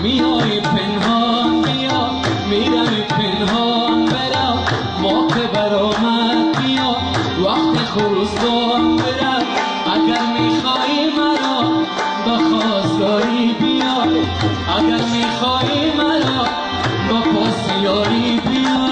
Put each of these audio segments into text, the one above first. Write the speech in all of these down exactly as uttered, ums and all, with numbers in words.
میای پنهان بیا میرم پنهان برم ما که برآمد بیا وقت خروسان برم اگر میخوایی مرا با خواستگاری بیا اگر میخوایی مرا با پاسیاری بیا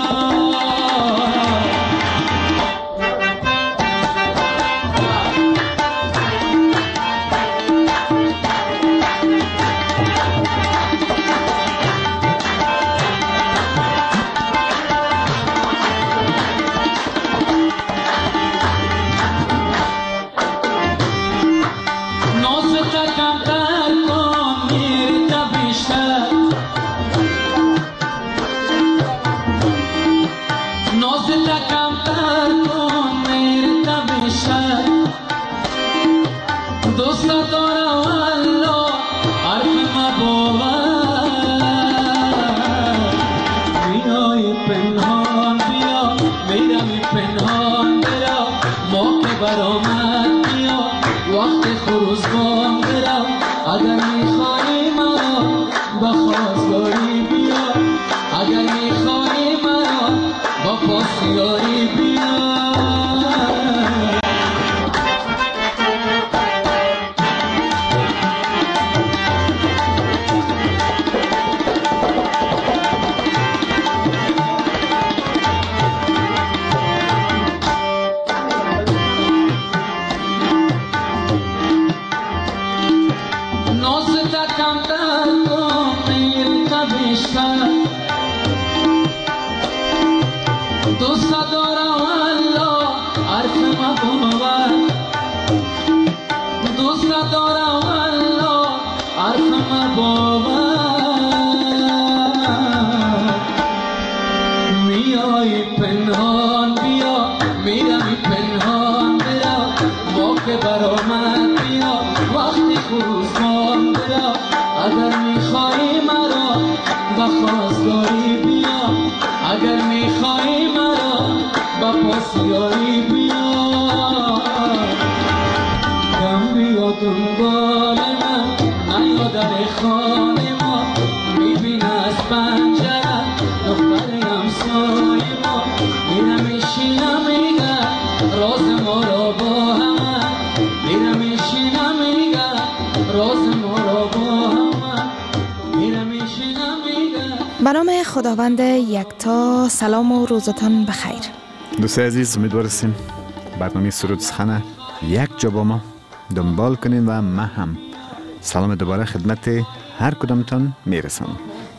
به نام خداوند یکتا. سلام و روزتان بخیر دوست عزیز، امیدوار هستیم برنامه سرود سخن یک جا با ما دنبال کنین و من هم سلام دوباره خدمت هر کدامتان میرسم.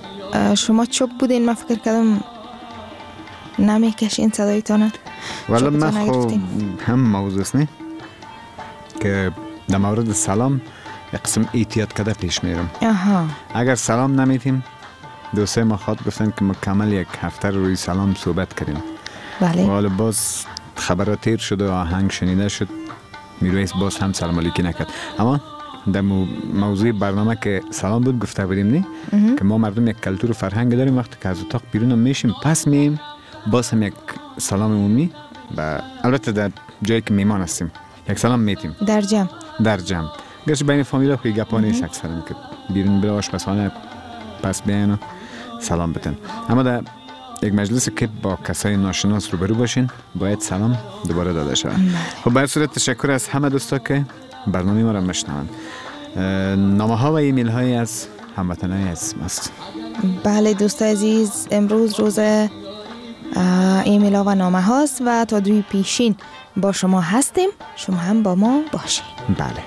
شما چوب بودین؟ من فکر کردم نمیکشین صدایتانه. والا من خب هم موضوع است نه که در مورد سلام یک قسم احتیاط کرده پیش میرم. آها. اگر سلام نمیتیم دوستای ما خواد گفتن که مکمل یک هفته روی سلام صحبت کردیم. بله. والا باز خبرات تیر شد و آهنگ شنیده شد، میرویس باز هم سلام علیکی نکرد. اما در موضوع برنامه که سلام بود گفته بودیم نه که ما مردم یک کلتور و فرهنگ داریم، وقتی که از اتاق بیرون میشیم پس میم باز هم یک سلام عمومی و البته در جایی که میمان هستیم یک سلام میتیم در جمع در جمع گرچه بین فامیلا خیلی گپا نیست اکثرا که بیرون بره آشپزخانه پس بیاین و سلام بتن. اما در یک مجلسی که با کسای ناشناس روبرو باشین باید سلام دوباره داده شود. خب به هر صورت تشکر از همه دوستا که برنامه ما را میشنوند. نامه ها و ایمیل های از هموطنان عزیز است. بله دوست عزیز، امروز روز ایمیل ها و نامه هاست و تا دوی پیشین با شما هستیم، شما هم با ما باشین. بله.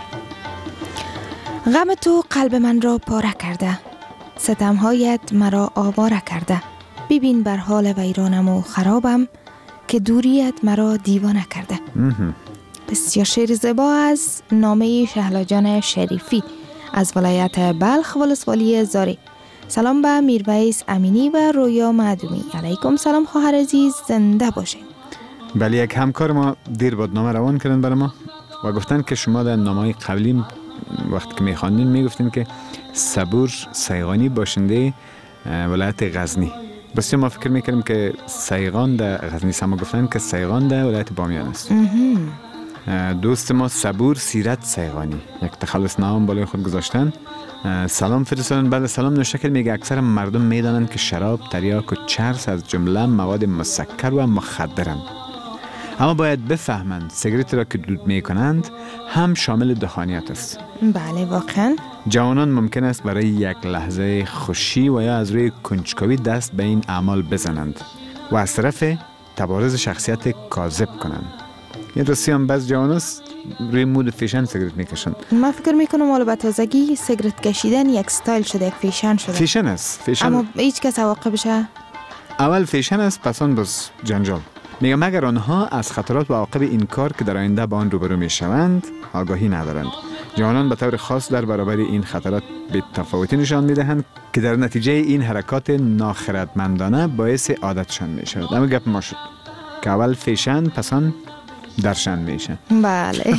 غم تو قلب من را پاره کرده، ستمهایت مرا آواره کرده. ببین بر حال ویرانم و خرابم که دوریت مرا دیوانه کرده. بسیار شعر زیبا از نامه شهلا جان شریفی از ولایت بلخ ولسوالی زاری. سلام به میرویس امینی و رویا معدومی. علیکم سلام خواهر عزیز، زنده باشین. بله، یک همکار ما دیر بعد نامه روان کردن برای ما و گفتن که شما در نامه قبلی وقتی که میخواندین میگفتین که صبور سیغانی باشنده ولایت غزنی. بسیار ما فکر میکردیم که سیغان در غزنی است، اما گفتن که سیغان در ولایت بامیان است. دوست ما صبور سیرت سیغانی یک تخلص نام بالای خود گذاشتن. سلام فرستادن. بعد سلام نوشته میگه اکثر مردم میدانند که شراب، تریاک و چرس از جمله مواد مسکر و مخدرند، اما باید بفهمند سیگارت را که دود میکنند هم شامل دخانیات است. بله واقعا جوانان ممکن است برای یک لحظه خوشی و یا از روی کنجکاوی دست به این اعمال بزنند و از طرف تبارز شخصیت کاذب کنند. این راستی هم بعض جوان است روی مود فیشن سیگارت میکشند. من فکر میکنم حالا به تازگی سیگارت کشیدن یک استایل شده، یک فیشن شده. فیشن است فیشن. اما هیچ کس عواقبش اول فیشن است، پس آن باز جنجال. میگم مگر آنها از خطرات و عواقب این کار که در آینده با آن روبرو میشوند آگاهی ندارند. جوانان به طور خاص در برابر این خطرات به تفاوتی نشان میدهند که در نتیجه این حرکات ناخردمندانه باعث عادتشان میشود. اما گپ ما شد که اول فیشن پس آن درشن میشه. بله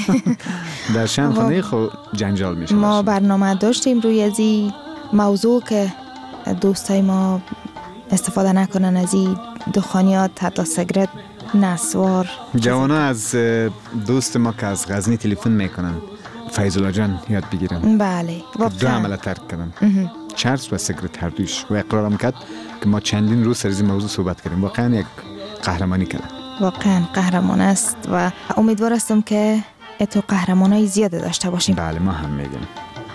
درشن خانه خو جنجال میشه. ما برنامه داشتیم روی از این موضوع که دوستای ما استفاده نکنن از این دخانیات، حتی سیگارت، نسوار. جوانا از دوست ما که از غزنی تلفن میکنن فیض الله جان یاد بگیرن. بله واقعا دو عمل ترک کردن، چرس و سیگارت هر دوش، و اقرارم کرد که ما چندین روز سر این موضوع صحبت کردیم. واقعا یک قهرمانی کردن. واقعا قهرمان است و امیدوار هستم که اتو قهرمانای زیاده داشته باشیم. بله ما هم میگیم.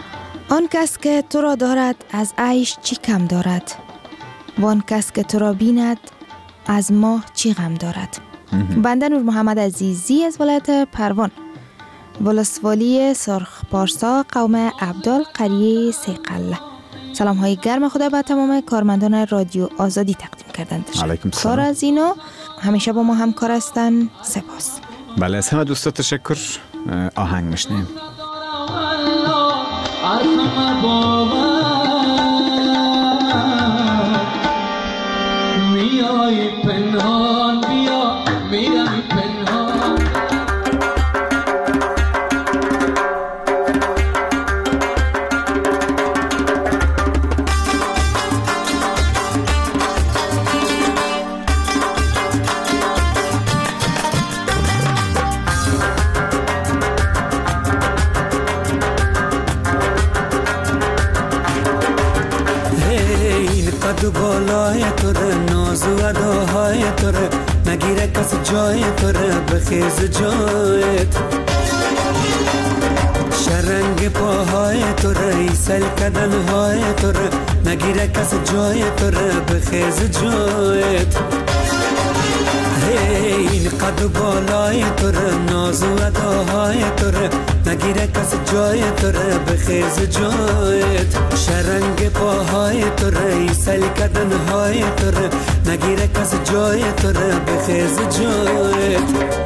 آن کس که تو را دارد از عیش چی کم دارد، وان کس که تو را بیند از ما چی غم دارد. بنده نور محمد عزیزی از ولایت پروان، ولسوالی سرخ پارسا، قوم عبدال، قریه سیقله. سلام های گرم خدا به تمام کارمندان رادیو آزادی تقدیم کردند. علیکم سلام. کار از اینو همیشه با ما همکار هستن. سپاس. بله از همه دوستا تشکر. آهنگ میشنیم. میای پنهان بیا میرم پنهان، قد بالای توره، ناز و اداهای توره، نگیره کس جای توره، بخیز جایت. شرنگ پاهای توره، ایسل کدنهای توره، نگیره کس جای توره، بخیز جایت. این قد بالای توره، ناز و اداهای توره، نگیره کس جای توره، بخیز جایت. شرنگ پاهای توره، ایسل کدنهای توره، نگیره کس جای توره، بخیز جایت.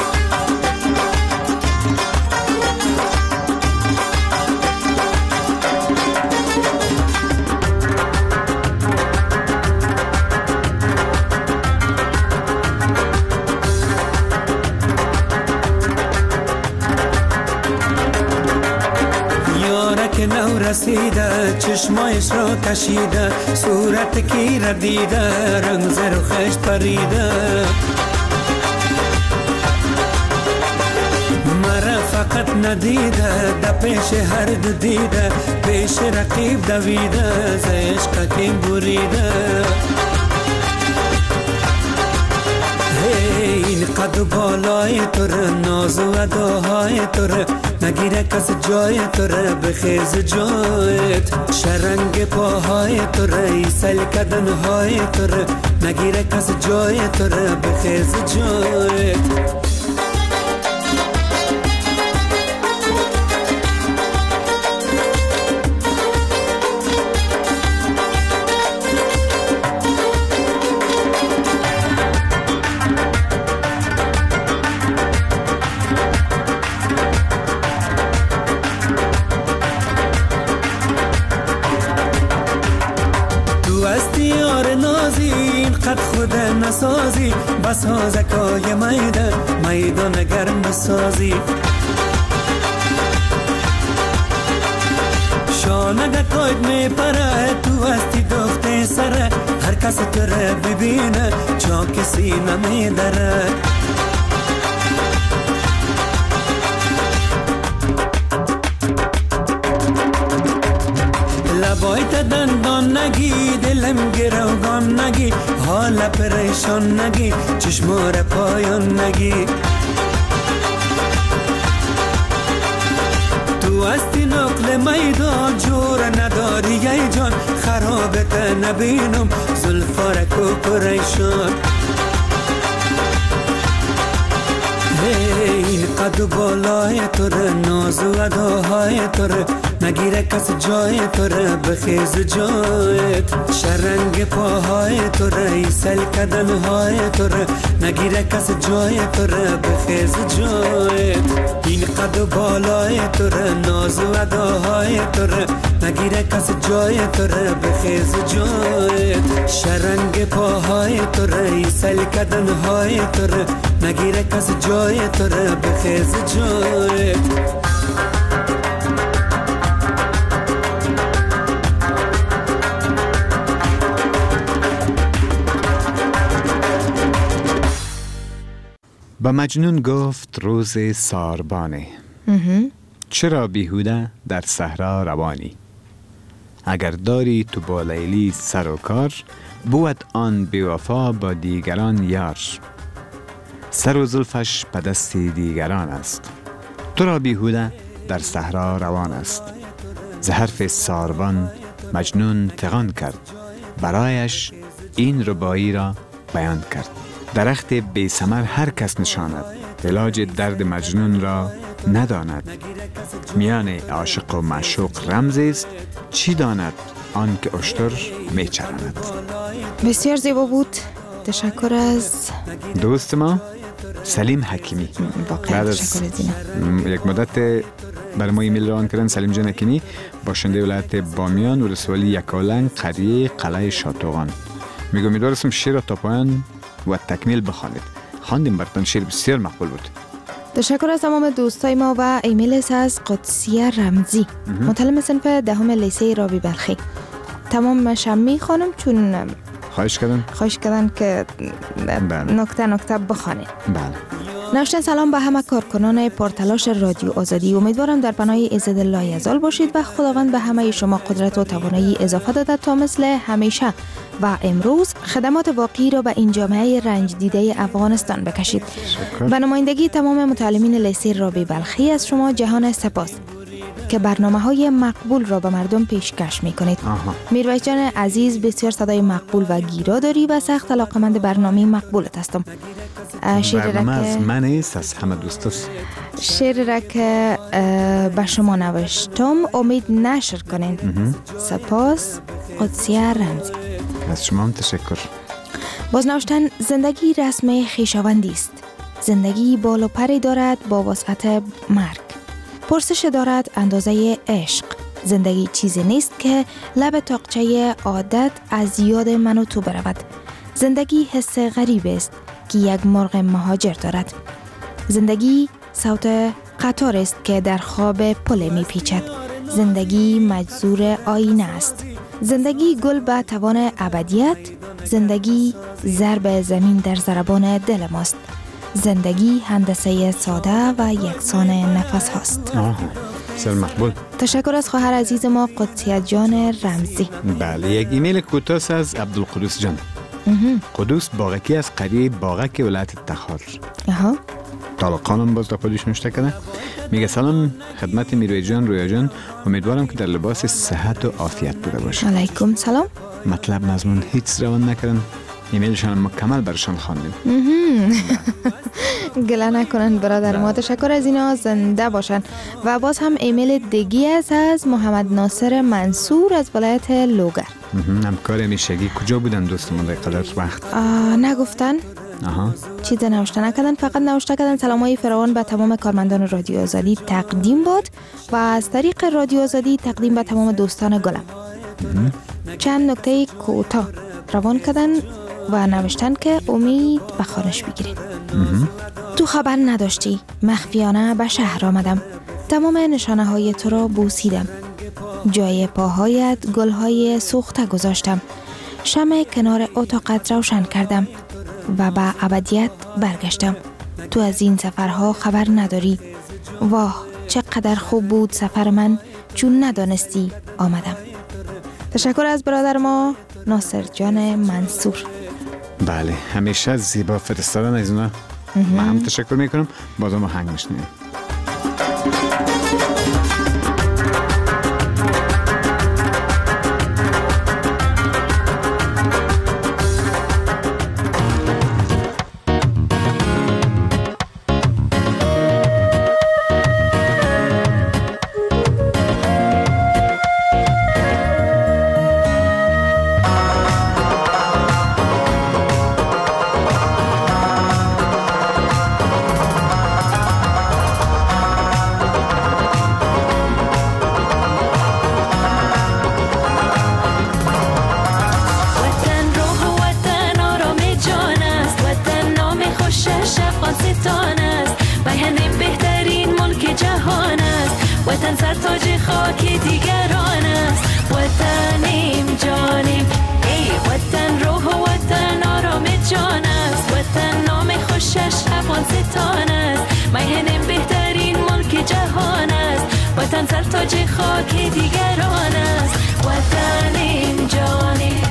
نو رسیده چشمایش را کشیده، صورت کی را دیده، رنگ زر و خشت پریده. مرا فقط ندیده، در پیش هر دو دیده، پیش رقیب دویده، ز عشق کیم بریده. این قد بالای توره، ناز و اداهای توره، نگیره کس جای توره، بخیز جایت. شرنگ پاهای توره، ایسل کدنهای توره، نگیره کس جای توره، بخیز جایت. قد خود نسازی، بسازکای میده، میدان گرم بسازی. شانه قاید میپره، تو هستی دخت سره، هر کس تو رو ببینه، چاک سینه میدره. نگی دلم گروگان نگی حال پریشان نگی چشمار پایان نگی تو هستی نقل میدان جور نداری ای جان خرابت نبینم زلفارک و پریشان این قد و بالای تره ناز و اداهای تره نگیره کس جای تره بخیز جایت شرنگ پاهای تره ایسل کدنهای تره نگیره کس جای تره بخیز جایت این قد و بالای تره ناز و اداهای تره نگیره کس جای تره بخیز جایت شرنگ پاهای تره ایسل کدنهای تره نگیره کس جای تره بخیز جایت با مجنون گفت روز ساربانه چرا بیهوده در صحرا روانی اگر داری تو با لیلی سر و کار بود آن بیوفا با دیگران یار سر و زلفش به دست دیگران است تو را بیهوده در صحرا روان است ز حرف ساربان مجنون فغان کرد برایش این ربایی را بیان کرد درخت بی ثمر هر کس نشاند علاج درد مجنون را نداند میان عاشق و معشوق رمزی است چی داند آن که اشتر می چراند. بسیار زیبا بود. تشکر از دوست ما سلیم حکیمی. واقعا تشکر از اینا. یک مدت برای ما ایمیل روان کردن. سلیم جان حکیمی باشنده ولایت بامیان ولسوالی یکالنگ قریه قلعه شاتوغان. میگم امیدوارم شعر را تا پایان و تکمیل بخوانید. خواندیم براتون، شعر بسیار مقبول بود. تشکر از تمام دوستای ما و ایمیل از قدسیه رمزی متعلم صنف دهم لیسه رابی بلخی. تمام شمی خانم چون خواهش کردن خواهش کردن که نکته نکته بخوانید. بله. نوشتن سلام به همه کارکنان پرتلاش رادیو آزادی. امیدوارم در پناه عزت الله یزال باشید و خداوند به همه شما قدرت و توانایی اضافه داده تا مثل همیشه و امروز خدمات واقعی را به این جامعه رنج دیده افغانستان بکشید. به نمایندگی تمام متعلمین لیسه رابی بلخی از شما جهان سپاس که برنامه های مقبول را به مردم پیشکش می کنید. میرویس جان عزیز بسیار صدای مقبول و گیرا داری و سخت علاقمند برنامه مقبولت هستم. برنامه از من است، از همه دوست است. شعر را که به شما نوشتم امید نشر کنید. سپاس. قدسیه رمزی. از شما هم تشکر. باز نوشتن زندگی رسم خویشاوندی است. زندگی بال و پری دارد با وسعت مرگ. پرسش دارد اندازه عشق. زندگی چیزی نیست که لب تاقچه عادت از یاد من و تو برود. زندگی حس غریب است که یک مرغ مهاجر دارد. زندگی صوت قطار است که در خواب پل می پیچد. زندگی مجزور آینه است. زندگی گل به توان ابدیت. زندگی ضرب زمین در ضربان دل ماست. زندگی هندسه ساده و یکسان نفس هاست. آه، بسیار مقبول. تشکر از خواهر عزیز ما قدسیه جان رمزی. بله، یک ایمیل کوتاه از عبدالقدوس جان. قدوس باغکی از قریه باغک ولایت تخار. آها. طالقانم باز داخلش نوشته کنه. میگه سلام خدمت میرویس جان رویا جان، امیدوارم که در لباس صحت و عافیت بوده باشه. علیکم سلام. مطلب مضمون هیچ روان نکردن. ایمیلشان مکمل برشان خواندیم. گله نکنن برادر ما. تشکر از اینا، زنده باشن. و باز هم ایمیل دیگی است از محمد ناصر منصور از ولایت لوگر. همکار همیشگی کجا بودن دوستمون در قدر وقت؟ نگفتن. آها. چیز نوشته نکردن، فقط نوشته کردن سلامای فراوان به تمام کارمندان رادیو آزادی تقدیم باد و از طریق رادیو آزادی تقدیم به تمام دوستان گلم. چند نکته کوتاه روان کردن و نوشتن که امید به خانش بگیرین. تو خبر نداشتی مخفیانه به شهر آمدم. تمام نشانه های تو را بوسیدم. جای پاهایت گلهای سوخته گذاشتم. شمع کنار اتاقت روشن کردم و به ابدیت برگشتم. تو از این سفرها خبر نداری. واه چقدر خوب بود سفر من چون ندانستی آمدم. تشکر از برادر ما ناصر جان منصور. بله همیشه از زیبا فرستادن از اونا من هم تشکر میکنم. بازم آهنگ میشنیم. وطن سرتاج خاک دیگران است. وطنیم جانیم ای وطن روح و وطن آرام جان است. وطن نام خوشش افغانستان است. میهن بهترین ملک جهان است. وطن سرتاج خاک دیگران است. وطنیم جانیم.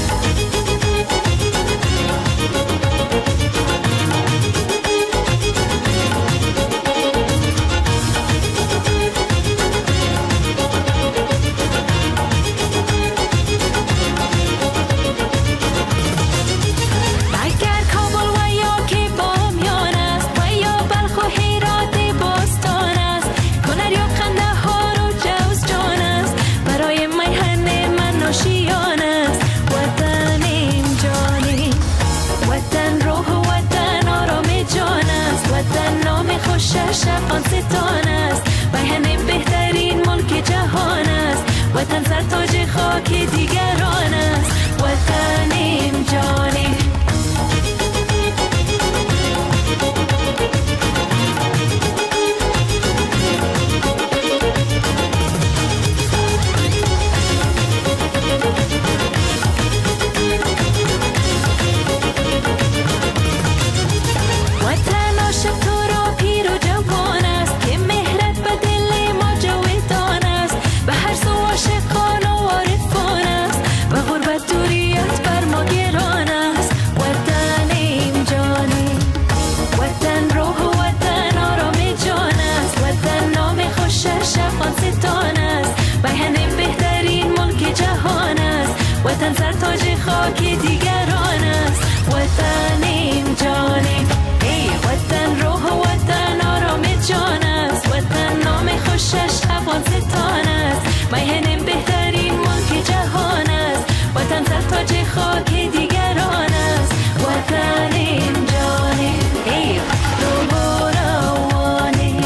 خوشش افغانستان است. میهن بهترین ملک جهان است. وطن سرتاج خاک دیگران است. وطنیم جانیم. وطن سرتاج خاک دیگران است. وطنیم جانیم ای وطن روح و وطن آرام جان است. وطن نام خوشش افغانستان است. میهن بهترین ملک جهان است. وطن سرتاج خاک دیگران است. وطنیم جانیم ای روح و روانیم.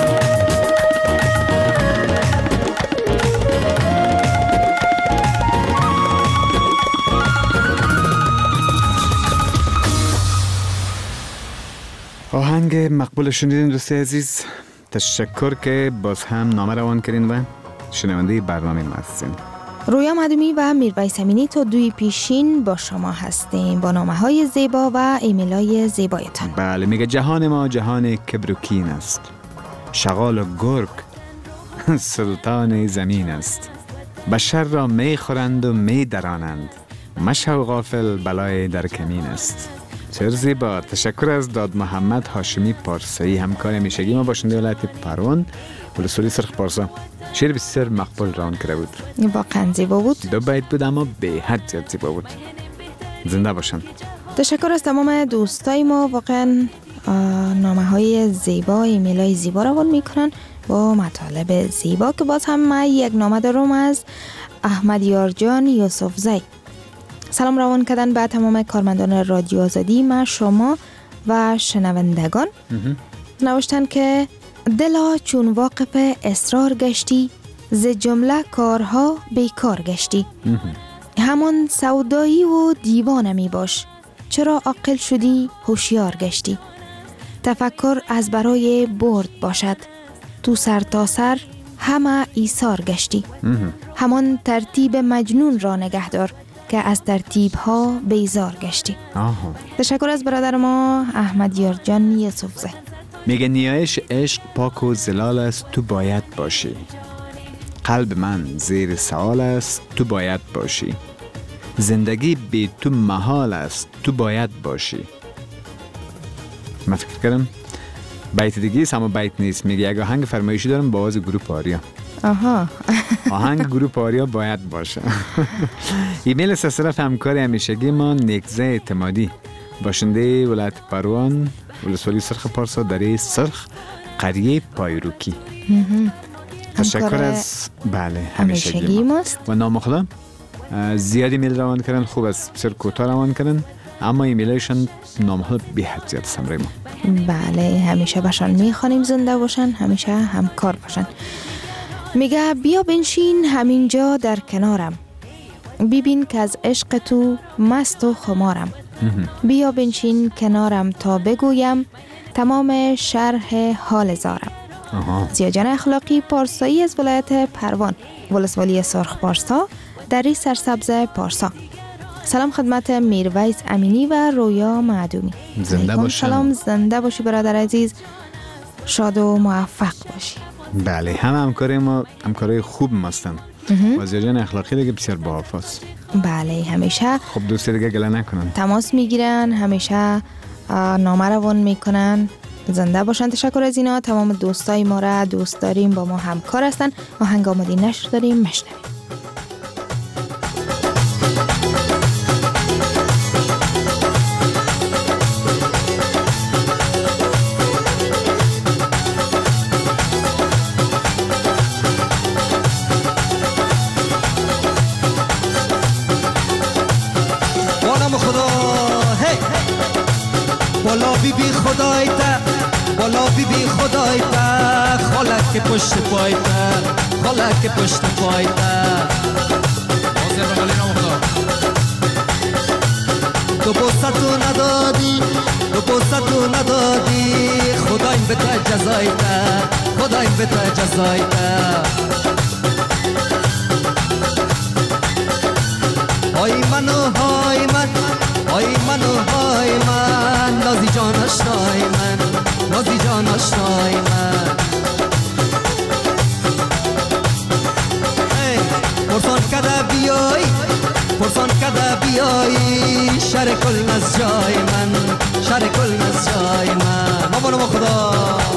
آهنگ مقبول شنیدین دوستی عزیز. تشکر که باز هم نامه روان کردین و شنونده برنامه ما هستین. رویا مدومی و میرویس امینی تا دوی پیشین با شما هستیم با نامه های زیبا و ایمیل های زیبایتان. بله میگه جهان ما جهان کبر و کین است. شغال و گرگ سلطان زمین است. بشر را می خورند و می درانند. مشو غافل بلای در کمین است. چه زیبا. تشکر از داد محمد هاشمی پارسایی همکار همیشگی ما باشنده ولایت پروان ولسوالی سرخ پارسا. شعر بسیار مقبول روان کرده بود. واقعا زیبا بود. دو بیت بود اما به حد زیاد زیبا بود. زنده باشن. تشکر از تمام دوستای ما. واقعا نامه های زیبا ایمیل های زیبا روان میکنن با مطالب زیبا که باز هم من یک نامه دارم از احمد یارجان یوسف زی. سلام روان کردن به تمام کارمندان رادیو آزادی ما شما و شنوندگان. نوشتن که دلا چون واقف اصرار گشتی ز جمله کارها بیکار گشتی. همان سودایی و دیوانه می باش چرا عاقل شدی هوشیار گشتی. تفکر از برای برد باشد تو سر تا سر همه ایثار گشتی. همان ترتیب مجنون را نگهدار که از ترتیب ها بیزار گشتی. آها. تشکر از برادر ما احمد یارجان یوسفزی. میگه نیایش عشق پاک و زلال است تو باید باشی. قلب من زیر سوال است، تو باید باشی. زندگی بی تو محال است، تو باید باشی. من فکر کردم بیت دیگه است اما بیت نیست. میگه اگه آهنگ فرمایشی دارم با آواز گروه آریا. آها. آهنگ گروه آریا باید باشه. ایمیل از طرف همکار همیشگی ما نیکزه اعتمادی، باشنده ولایت پروان، ولسوالی سرخ پارسا، دره سرخ، قریه پایروکی. تشکر از بله همیشگی ماست و نام خدا. زیادی ایمیل روان کردن، خوب است بسیار کوتاه روان کردن، اما ایمیلشون نام خدا به حد زیاد سمره ما. بله همیشه باشن میخوانیم زنده باشن، همیشه همکار باشن. میگه بیا بنشین همینجا در کنارم، ببین که از عشق تو مست و خمارم. بیا بنشین کنارم تا بگویم تمام شرح حال زارم. زیاجان اخلاقی پارسایی از ولایت پروان، ولسوالی سرخ پارسا، دری سرسبز پارسا. سلام خدمت میرویس امینی و رویا معدومی. زنده باشی. سلام، زنده باشی برادر عزیز، شاد و موفق باشی. بله همه همکاره ما همکاره خوب ماستن و زیاجان اخلاقی دیگه بسیار باحافظ. بله همیشه خب دوست دیگه گله نکنن، تماس میگیرن، همیشه نامه روان میکنن. زنده باشن. تشکر از اینا. تمام دوستای ما را دوست داریم، با ما همکار هستن. آهنگ آماده نشر داریم، مشنویم. بالا بی بی خدای تا، بالا بی بی خدای تا، خالک پشت پای تا، خالک پشت پای تا. حاضر بغلی نام خدا. تو بوستو ندادی، تو بوستو ندادی، خدایم به تا جزای تا، خدایم به تا جزای تا. های منو های من، های منو های من، نازی جان آشنای من، نازی جان آشنای من. پرسان کده بیایی، پرسان کده بیایی، شر کل از جای من، شر کل از جای من. مامان ما خدا.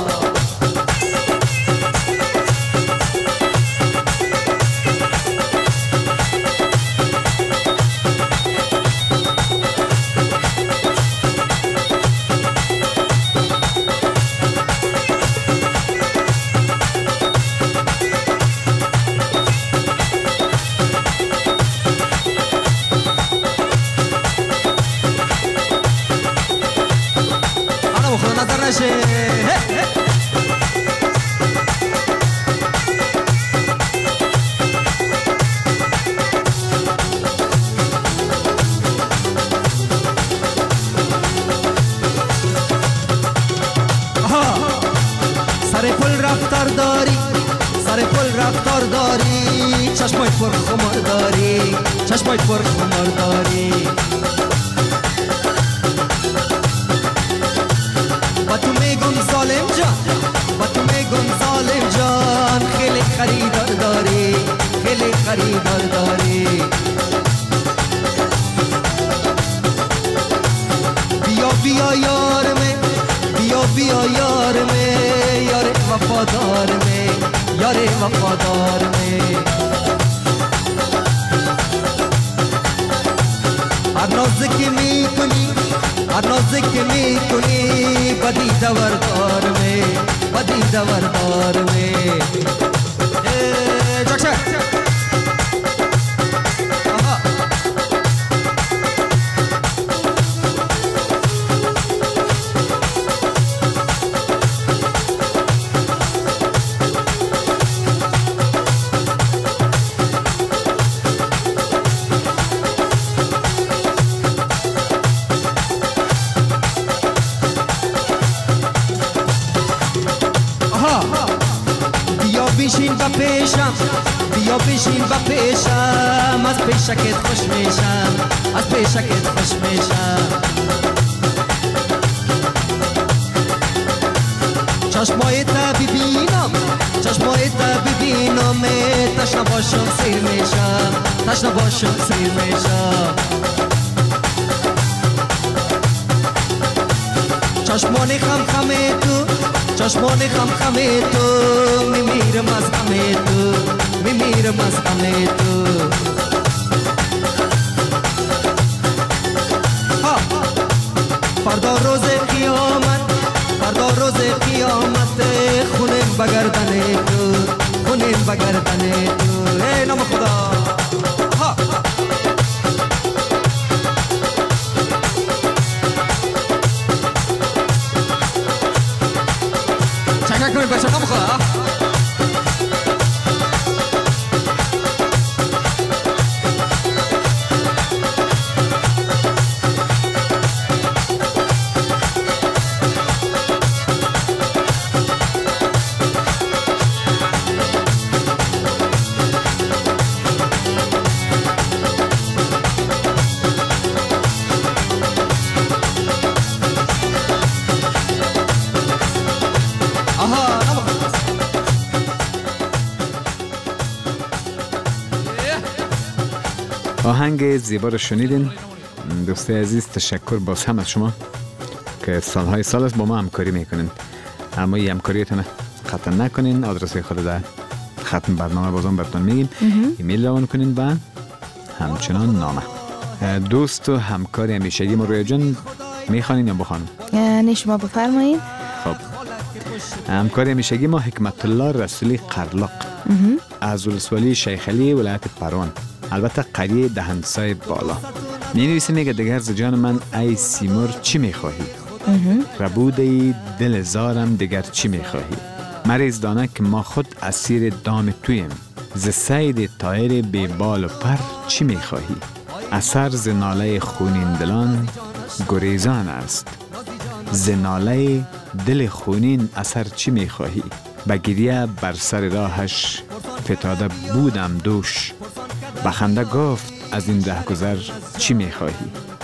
سر پل رفتار داری، سر پل رفتار داری، چشمای پر خمار داری، چشمای پر خمار داری. با تو میگم ظالم جان، با تو میگم ظالم جان، خیلی خریدار داری، خیلی خریدار داری. بیا بیا یار میں، بیا بیا یار میں، یار وفادار میں، یار وفادار میں. هر نازی که میکنی، هر نازی که میکنی، بدی دوردار میں، بدی دوردار میں. جاکشه بشین و پیشم، بیا بشین و پیشم، از پیشکت خوش میشم، از پیشکت خوش میشم. چشمای تا ببینم، چشمای تا ببینم، باشم سیر میشم تشنه باشم سیر میشم چشمانی خم خمی تو چشمانی خم خمی تو میمیرم از غمی تو میمیرم از غمی تو فردا روز قیامت فردا روز قیامت خونیم بگردن تو خونیم بگردن تو ای نام خدا چکک کنیم بچه نام خدا آهنگ زیبا رو شنیدین. دوستی عزیز تشکر باز هم از شما که سالهای سال است با ما همکاری میکنین، اما این همکاریتون خطا نکنین. آدرس خود در ختم برنامه بازم براتون میگیم. ایمیل روان کنین و همچنان نامه. دوست و همکار همیشگی ما رویا جان میخوانین یا بخوانم؟ نه شما بفرمایید. خب همکار همیشگی ما حکمت الله رسولی قرلاق از ولسوالی شیخ علی ولایت پروان، البته قریه دهنسای بالا. می نویسه میگه دگر ز جان من ای سیمور چی میخواهی؟ ربوده دل زارم دگر چی میخواهی؟ مریض دانه که ما خود اسیر دام تویم، ز سید طایر بی بال و پر چی میخواهی؟ اثر ز ناله خونین دلان گریزان است، ز ناله دل خونین اثر چی میخواهی؟ بگیریه بر سر راهش فتاده بودم دوش، بخنده گفت از این ره گذر چی میخواهی؟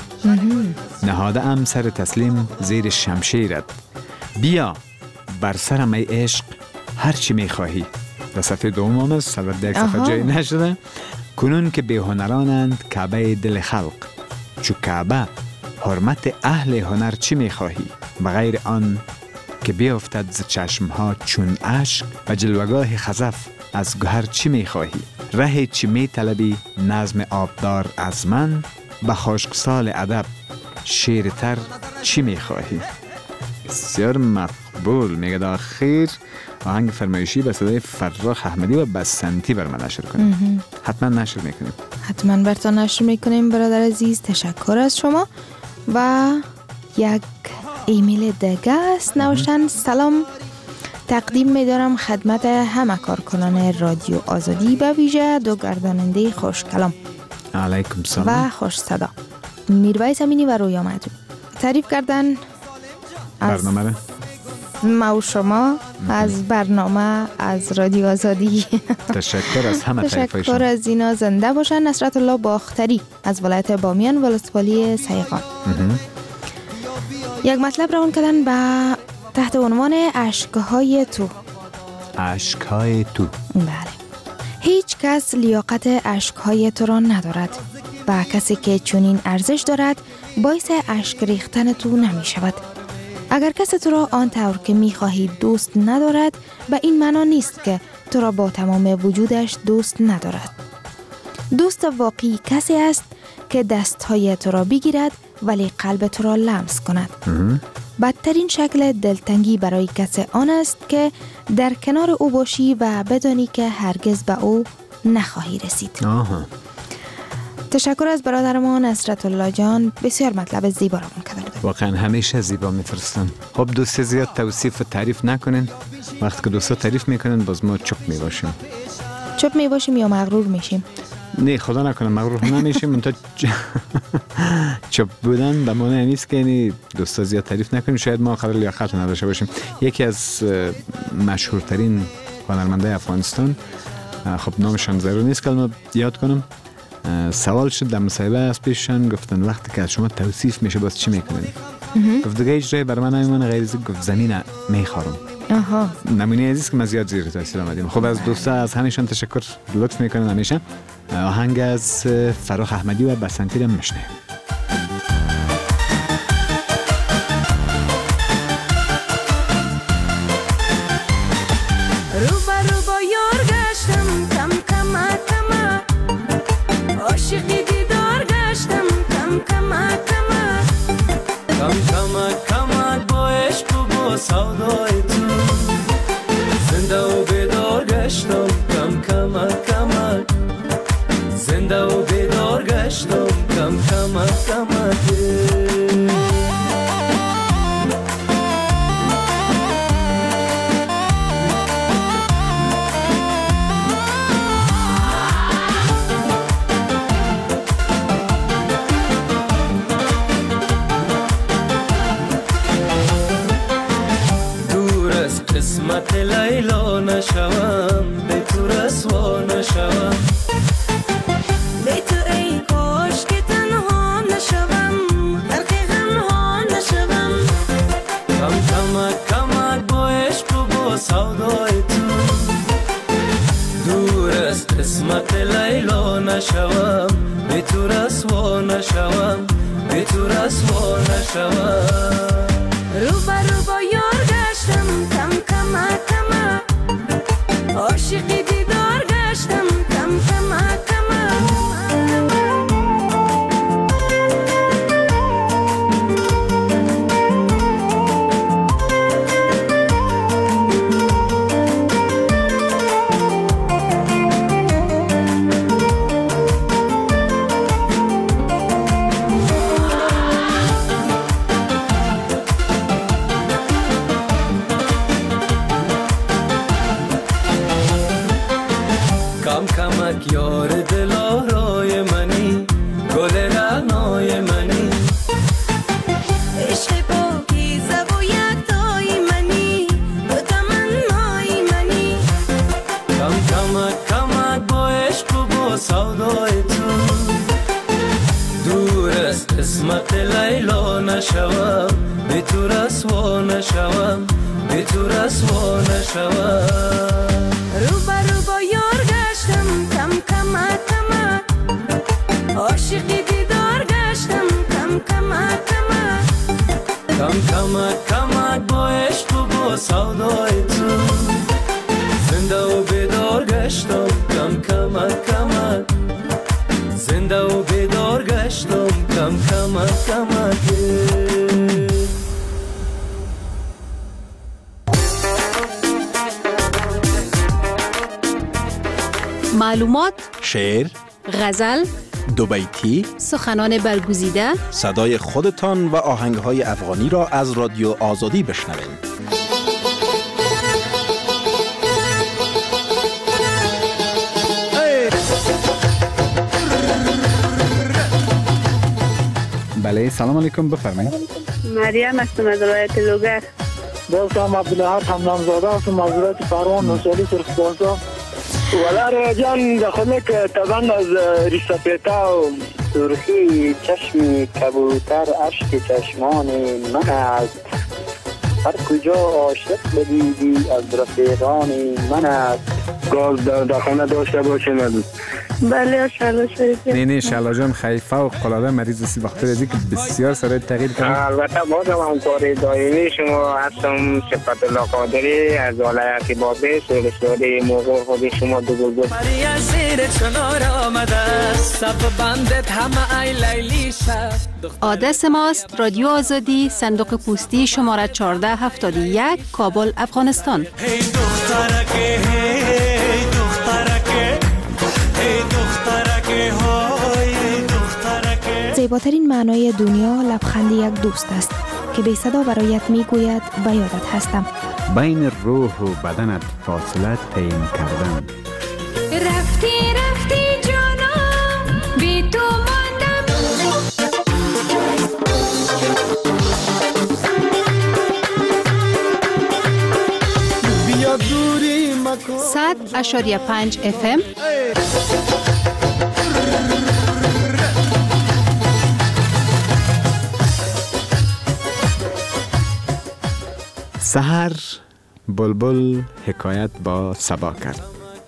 نهاده ام سر تسلیم زیر شمشیرت، بیا بر سرم ای عشق هر چی میخواهی. در صفحه دوم هم است، البته یک صفحه جایی نشده. کنون که به هنرانند کعبه دل خلق، چو کعبه حرمت اهل هنر چی میخواهی؟ بغیر آن که بیافتد ز چشمها چون اشک، و جلوگاه خزف از گوهر چی میخواهی؟ ره چی میطلبی نظم آبدار از من، به خشکسال ادب شیرتر چی میخواهی؟ بسیار مقبول. میگه در آخر آهنگ فرمایشی به صدای فراخ احمدی و بسنتی بر من نشر کنیم. حتما نشر میکنیم. حتما براتون نشر میکنیم برادر عزیز. تشکر از شما. و یک ایمیل دیگه است نوشتن: سلام، تقدیم می‌دارم خدمت همه کارکنان رادیو آزادی، به ویژه دو گرداننده خوش کلام علیکم سلام و خوش صدا، میرویس امینی و رویا مدرو. تعریف کردن برنامه را ما و شما از برنامه از رادیو آزادی. تشکر از همه تعریفایشان. تشکر از اینا. زنده باشن. نصرت الله باختری از ولایت بامیان ولسوالی سیغان. یک مطلب روان کردن با تحت عنوان اشکهای تو. اشکهای تو. بله. هیچ کس لیاقت اشکهای تو را ندارد و کسی که چنین ارزش دارد باعث اشک ریختن تو نمی شود. اگر کسی تو را آن طور که می خواهی دوست ندارد، به این معنا نیست که تو را با تمام وجودش دوست ندارد. دوست واقعی کسی است که دستهای تو را بگیرد ولی قلب تو را لمس کند. بدترین شکل دلتنگی برای کسی آن است که در کنار او باشی و بدانی که هرگز به او نخواهی رسید. آها. تشکر از برادر ما نصرت الله جان. بسیار مطلب زیبا را منتقل کرد. واقعا همیشه زیبا میفرستن. خب دوست زیاد توصیف و تعریف نکنین. وقتی که دوستا تعریف میکنن باز ما چپ میباشیم. چپ میباشیم یا مغرور میشیم؟ نه خدا نکنه مغرور نمیشیم. منتها چپ بودن به معنی نیست که یعنی دوستا زیاد تعریف نکنیم. شاید ما قرار لیاقت نداشته باشیم. یکی از مشهورترین هنرمندای افغانستان، خب نامشان ضرور نیست که ما یاد کنم، سوال شد در مصاحبه از پیششان، گفتن وقتی که از شما توصیف میشه باز چی میکنین؟ گفت دیگه هیچ جایی بر من نمیمونه غیر از گفت زمین میخورم. آها. نمونه عزیز که من زیاد زیر تاثیر آمدیم. خب از دوستا از همشان تشکر لطف میکنن همیشه. آهنگ از فراخ احمدی و بسنتی رو میشنیم. سودای تو زنده و بیدار گشتم کم کمک کمک زنده و بیدار گشتم کم کمک کمک قسمت لیلا نشوم به تو رسوا نشوم به تو ای کاش که تنها نشوم غرق غم ها نشوم کم کمک کمک با عشق و با سودای تو دور از قسمت لیلا نشوم به تو رسوا نشوم به تو رسوا نشوم رو بر رو با یار گشتم کم کمک کمک عاشقی دیدار گشتم کم کمک کمک کمک یار دلارای منی گل رعنای منی عشق پاکیزه و یکتای منی تو تمنای منی کم کمک کمک با عشق و با سودای تو دور از قسمت لیلا نشوم به تو رسوا نشوم به تو رسوا نشوم رو بر رو با یار گشتم کم کمک کمک عاشقی دیدار گشتم کم کمک کمک کم کمک کمک با عشق و با سودای تو زنده و بیدار گشتم کم کمک کمک زنده و بیدار گشتم کم کمک کمک معلومات، شعر، غزل، دو بیتی، سخنان برگزیده، صدای خودتان و آهنگهای افغانی را از رادیو آزادی بشنوید. بله سلام علیکم بفرمایید. مریم هستم از ولایت لوگر. دوستم عبدالحق همنامزاده هستم از ولایت پروان نوشالی سرخبازا. ولی جان داخل که طبعا از ریسپیتا و سرخی چشم کبوتر اشک چشمان من است هر کجا عاشق بدیدی از رفیقان من است گاز در داخل داشته باشه ندید. بله شالا شریف. نه نه شالا جان خیلی فوق العاده مریض سی وقت رزی که بسیار سرای تغییر کرد. البته بازم همکار دائمی شما هستم صفت الله قادری از ولایت بابل سرسوده موقع خود شما دو دو دو مریا زیر چنار آمده سب بندت همه ای لیلی شد. آدرس ماست رادیو آزادی صندوق پستی شماره چهارده هفتاد و یک کابل افغانستان. هی دخترکه هی دخترکه هی دخترکه های دخترکه. زیباترین معنای دنیا لبخند یک دوست است که بی صدا برایت میگوید به یادت هستم. بین روح و بدنت فاصله تعیین کردن. رفتی رفتی جانم بی تو ماندم. بیا دوری مکن. صد اشاریه پنج اف ام. سحر بلبل حکایت با صبا کرد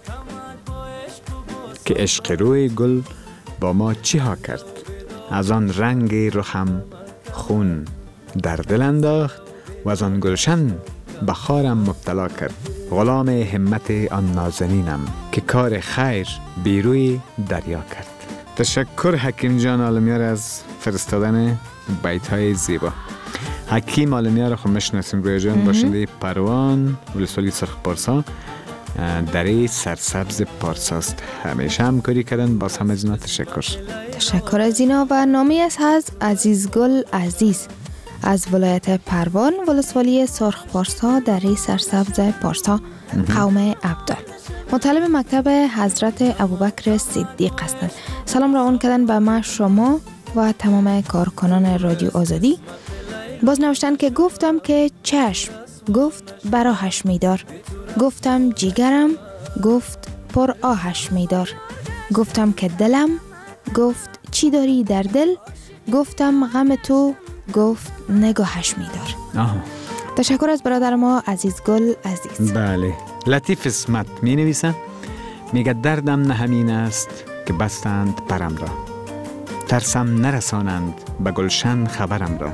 که عشق روی گل با ما چی ها کرد. از آن رنگ رخم خون در دل انداخت و از آن گلشن بخارم مبتلا کرد. غلام همت آن نازنینم که کار خیر بیروی دریا کرد. تشکر حکیم جان عالمیار از فرستادن بیت های زیبا. حکیم عالمیار خود میشناسیم روی جان، باشنده پروان ولسوالی سرخ پارسا، دره سرسبز پارساست. همیشه همکاری کردن، باز هم از اینا تشکر. تشکر از اینا. و نامی از هست عزیزگل عزیز از ولایت پروان ولسوالی سرخ پارسا، دره سرسبز پارسا، قوم عبدال، مطالب مکتب حضرت ابوبکر صدیق هستند. سلام را اون کردن به ما، شما و تمام کارکنان رادیو آزادی. باز نوشتن که گفتم که چشم، گفت براهش میدار، گفتم جیگرم، گفت پر آهش میدار، گفتم که دلم، گفت چی داری در دل، گفتم غم تو، گفت نگاهش میدار. آه. تشکر از برادر ما عزیزگل عزیز. بله. لطیف اسمت می نویسه، میگه دردم نه همین است که بستند پرم را، ترسم نرسانند به گلشن خبرم را،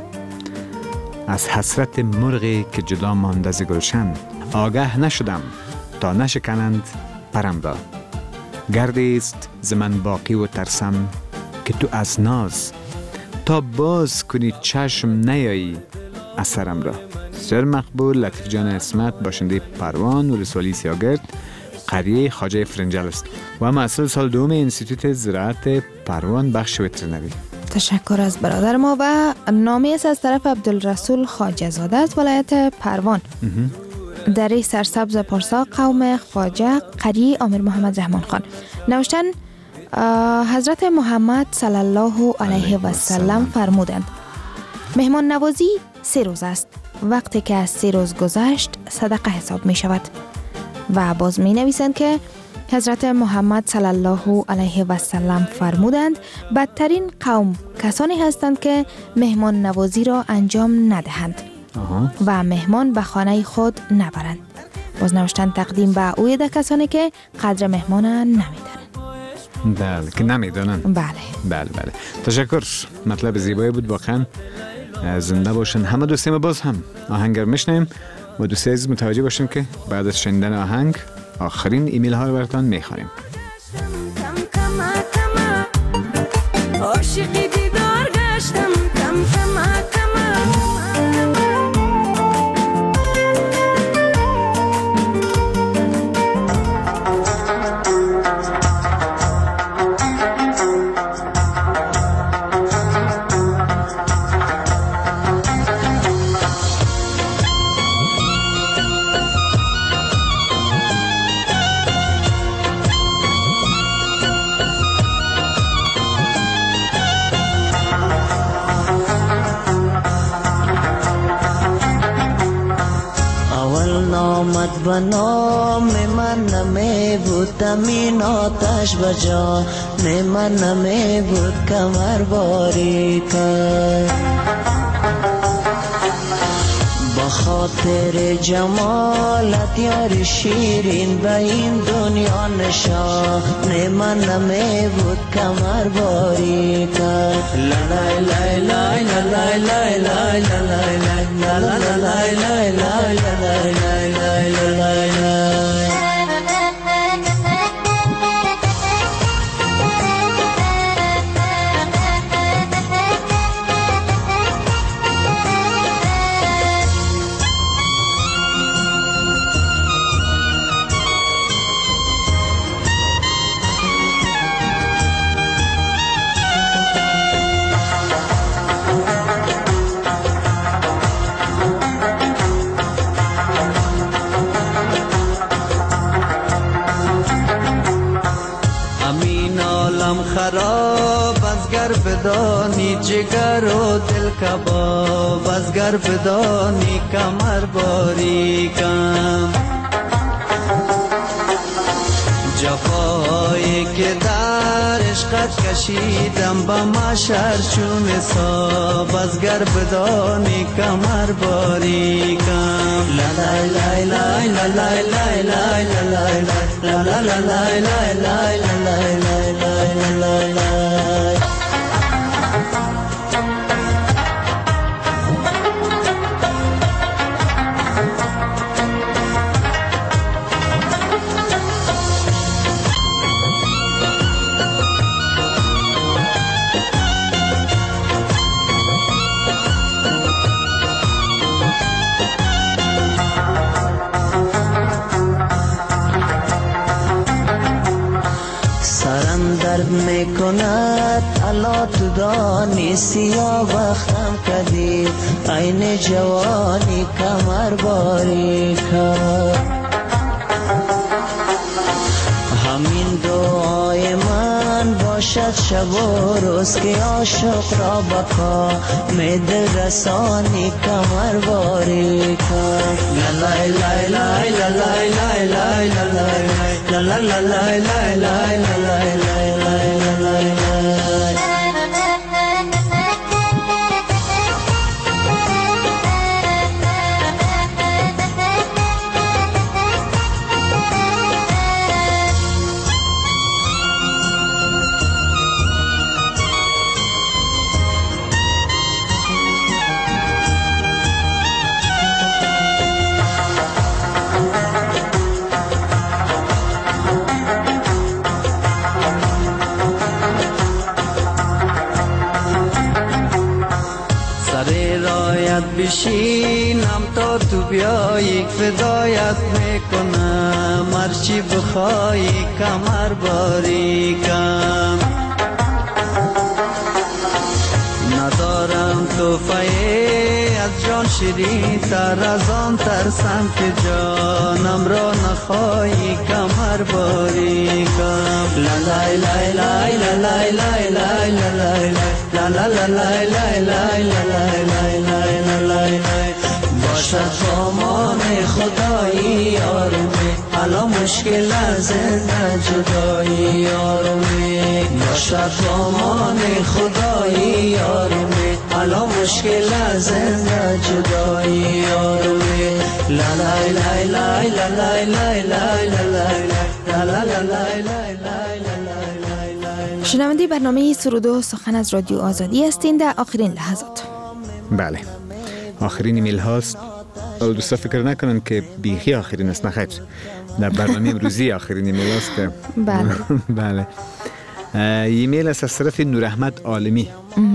از حسرت مرغی که جدا مانده ز گلشن، آگه نشدم تا نشکنند پرم را، گردی است ز من باقی و ترسم که تو از ناز تا باز کنی چشم نیایی اثرم را. سر مقبول لطیف جان اسمت، باشنده پروان ولسوالی سیاگرد، قریه خواجه فرنجل است و مسئول سال دوم انستیتوت زراعت پروان بخش وترنری. تشکر از برادر ما. و نامی است از طرف عبدالرسول خواجه زاده از ولایت پروان، دره سرسبز پارسا، قوم خواجه، قریه امیر محمد رحمان خان. نوشتن حضرت محمد صلی الله علیه و سلم فرمودند مهمان نوازی سه روز است، وقتی که از سه روز گذشت صدقه حساب می شود. و باز می نویسند که حضرت محمد صلی الله علیه و سلم فرمودند بدترین قوم کسانی هستند که مهمان نوازی را انجام ندهند آها. و مهمان به خانه خود نبرند. باز نوشتن تقدیم به اوی ده کسانی که قدر مهمان نمیدانند. بله که نمیدانند. بله بله بله. تشکر. مطلب زیبایی بود واقعا. زنده باشن همه دوستیم. باز هم آهنگ رو میشنیم و دوستی عزیز متوجه باشیم که بعد از شنیدن آهنگ آخرین ایمیل ها رو براتون میخوانیم. عاشقی دیدار گشتم کم کم کم به نام من نمی بود تمین آتش بجا، من نمی بود کمر باری کرد، با خاطر جمالت یار شیرین به این دنیا نشان، من نمی بود کمر باری کرد. لای لای لای لای لای لای لای لای لای لای لای خراب از گر بدانی جگر و دل کباب، از گر بدانی کمر باری کم، جفایی که در عشقت کشیدم با مشر چون حساب از گر بدانی کمر باریکم لا لا لا لا لا لا لا لا لا لا لا لا لا لا لا لا لا. درد میکند الا تو دانی سیاه وقتم کدی عین جوانی کمر باریکم همین دعای من باشد شب و روز که عاشق را بکا می دل رسانی کمر باریکم لا لا لا لا لا لا لا لا لا لا لا لا لا لا لا. بشینم تا تو بیایی فدایت میکنم هرچی بخوایی کمر باریکم ندارم توفایی از جان شیرین تر از آن ترسم که جانم را نخواهی کمر باریکم لا لا لا لا لا لا لا لا لا لا لا لا لا لا. باشد سامان خدایی یارمی حالا مشکل زنده جدایی یارمی باشد سامان خدایی یارمی حالا مشکل زنده جدایی یارمی لا لا لا لا لا لا لا لا لا لا لا. شنونده برنامه سرود و سخن از رادیو آزادی هستین در آخرین لحظات. بله آخرین ایمیل هاست. دوستا فکر نکنن که بیخی آخرین است، نخیر در برنامه امروزی آخرین ایمیل هاست که بله بله ایمیل است از طرف نور احمد عالمی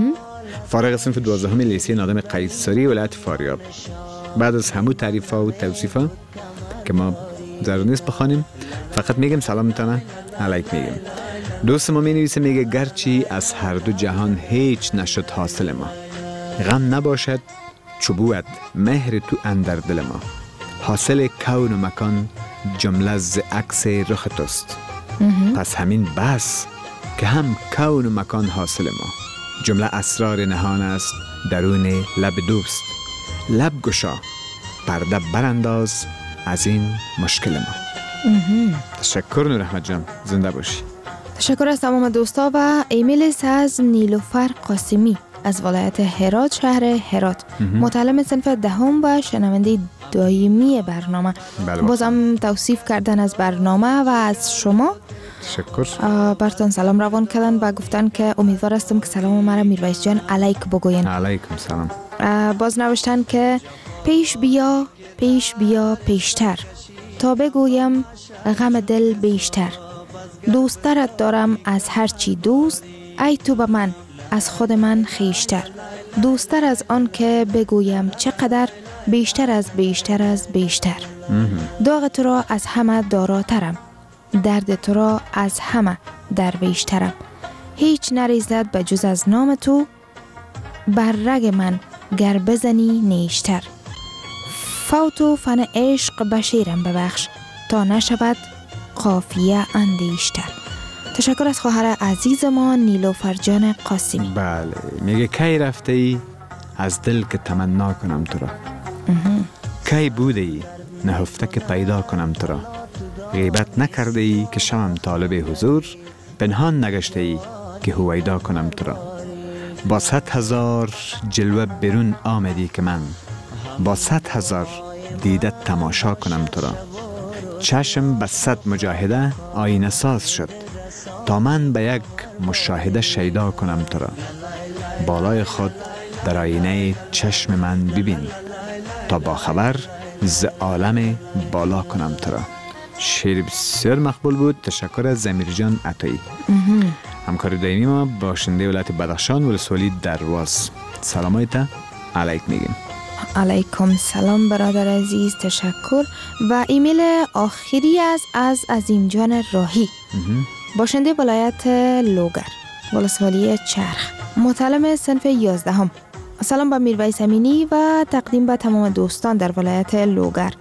فارغ صنف دوازدهم لیسه نادم قیصری ولایت فاریاب. بعد از همون تعریف ها و توصیف ها که ما ضرور نیست بخوانیم، فقط میگم سلامتانه علیک میگم. دوست ما می نویسه، میگه گرچه از هر دو جهان هیچ نشد حاصل ما، غم نباشد چوبوت مهر تو اندر دل ما، حاصل کون و مکان جمله ز عکس رخ توست. پس همین بس که هم کون و مکان حاصل ما، جمله اسرار نهان است درون لب دوست. لب گشا پرده برانداز از این مشکل ما. تشکر نور احمد جان، زنده باشی. تشکر از تمام دوستا. و ایمیل از نیلوفر قاسمی از ولایت هرات، شهر هرات، متعلم صنف دهم و شنونده دائمی برنامه. بله بازم توصیف کردن از برنامه و از شما. تشکر. برتون سلام روان کردن و گفتن که امیدوار هستم که سلام مرا میرویس جان علیک بگوین. علیکم سلام. باز نوشتن که پیش بیا پیش بیا پیشتر تا بگویم غم دل بیشتر، دوسترت دارم از هرچی دوست، ای تو به من از خود من خیشتر، دوستر از آن که بگویم چقدر، بیشتر از بیشتر از بیشتر. داغ تو را از همه داراترم، درد تو را از همه درویشترم، هیچ نریزد به جز از نام تو، بر رگ من گر بزنی نیشتر، فوت و فن عشق بشیرم ببخش تا نشود قافیه اندیشتر. تشکر از خواهر عزیز ما نیلوفر جان قاسمی. بله میگه کی رفته ای از دل که تمنا کنم تو را، کی بوده ای نهفته که پیدا کنم تو را، غیبت نکرده ای که شمم طالب حضور، پنهان نگشته ای که هویدا کنم تو را. با صد هزار جلوه برون آمدی که من با صد هزار دیده تماشا کنم تو را. چشم به صد مجاهده آینه ساز شد تا من به یک مشاهده شیدا کنم تو را. بالای خود در آینه چشم من ببین تا با خبر ز عالم بالا کنم تو را. شعر بسیار مقبول بود. تشکر از زمیر جان عطایی. همکار دائمی ما باشنده ولایت بدخشان ولسوالی درواز. سلامایت علیک میگیم. علیکم سلام برادر عزیز، تشکر. و ایمیل آخری از از عظیم جان راهی، باشنده ولایت لوگر ولسوالی چرخ، متعلم صنف یازدهم. سلام به میرویس امینی و تقدیم به تمام دوستان در ولایت لوگر.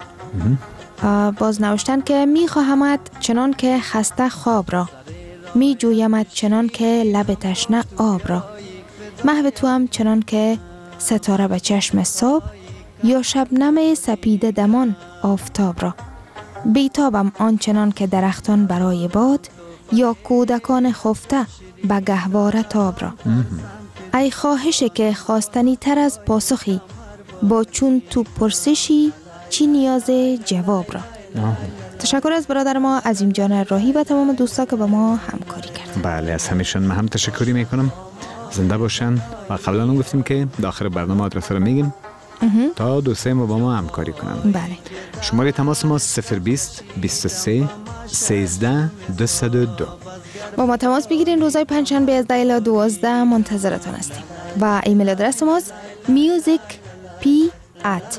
باز نوشتن که می خواهمت چنان که خسته خواب را، می جویمت چنان که لب تشنه آب را. محو تو هم چنان که ستاره به چشم صبح، یا شبنم سپیده دمان آفتاب را. بیتابم آنچنان که درختان برای باد، یا کودکان خفته به گهواره تاب را. ای خواهش که خواستنی تر از پاسخی، با چون تو پرسشی چی نیاز جواب را. آه. تشکر از برادر ما عظیم جان راهی و تمام دوستا که با ما همکاری کردن. بله، از همیشون من هم تشکری میکنم. زنده باشن. و قبلا هم گفتیم که داخل برنامه آدرس رو میگیم تا دوستای ما با ما همکاری کنن. بله. شماره تماس ما صفر بیست بیست و سه سیزده دویست و دو. با ما تماس بگیرین. روزهای پنجشنبه از ده الی دوازده منتظرتان هستیم. و ایمیل آدرس ماست musicp at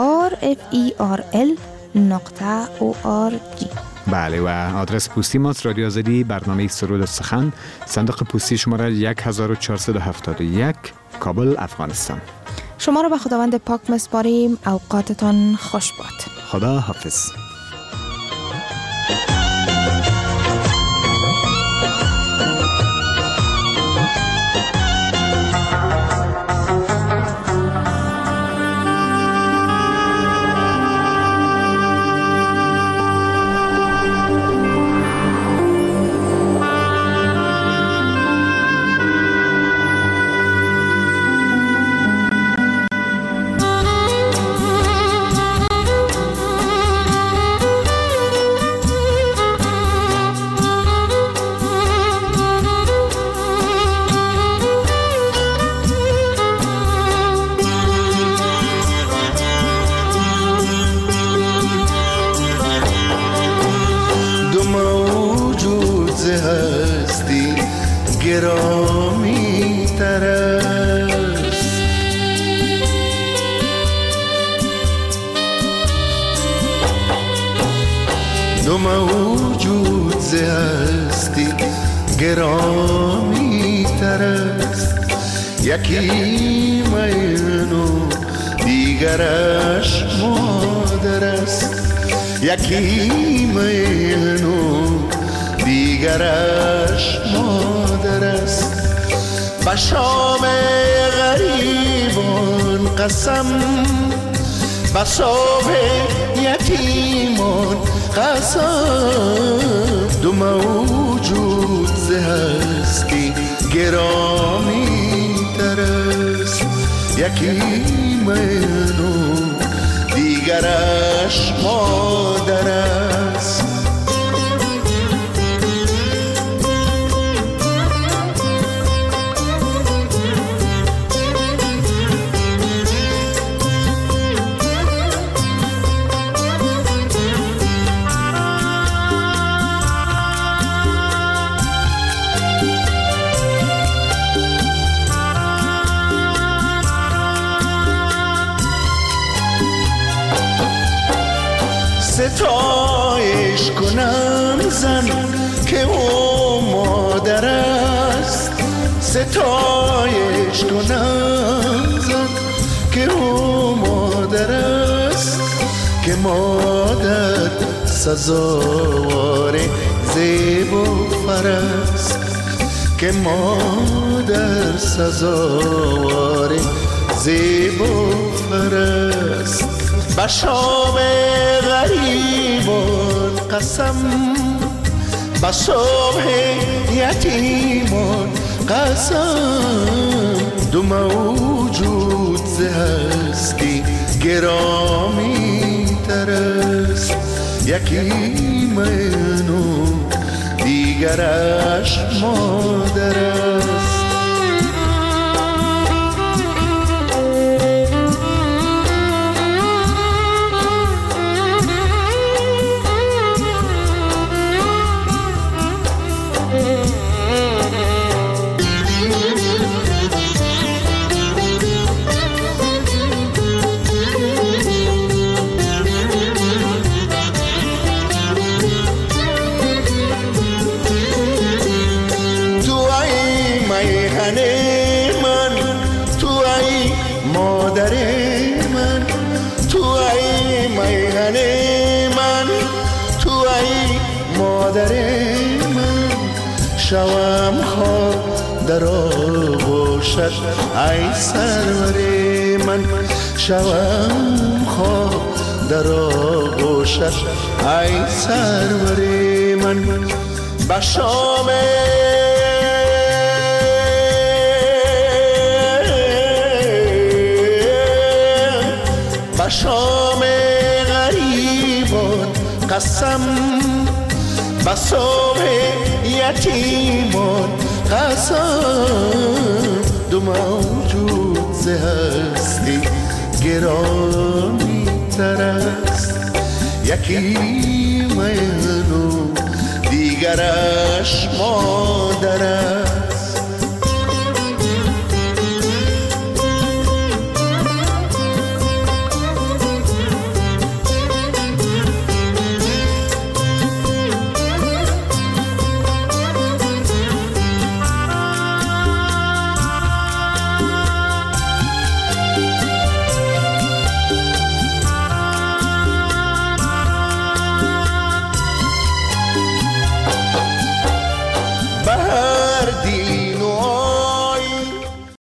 rferl نقطه org. بله، و آدرس پستی ماست رادیو آزادی، برنامه سرود و سخن، صندوق پستی شماره یک هزار و چهارصد و هفتاد و یک، کابل، افغانستان. شما را به خداوند پاک مسپاریم. اوقاتتان خوش باد. خدا حافظ. گرامی تر است دو موجود ز هستی گرامی تر است یکی من و دیگرش مادر است یکی من و دیگرش مادر است به شام غریبان قسم به صبح یتیمان قسم دو موجود ز هستی گرامی تر است یکی من و دیگرش مادر است ستایش کنم زن که او مادر است ستایش کنم زن که او مادر است که مادر سزاوار زیب و فر است که مادر سزاوار زیب و فر است به شام غریبان قسم با صبح یتیمان قسم دو موجود ز هستی گرامی تر است یکی من و دیگرش مادر است شوام خواب در آغوشت ای سرور من شوام خواب در آغوشت ای سرور من با شام با شام غریبان قسم با صبح یتیمان قسم دو موجود ز هستی گرامی تر است یکی من و دیگرش مادر است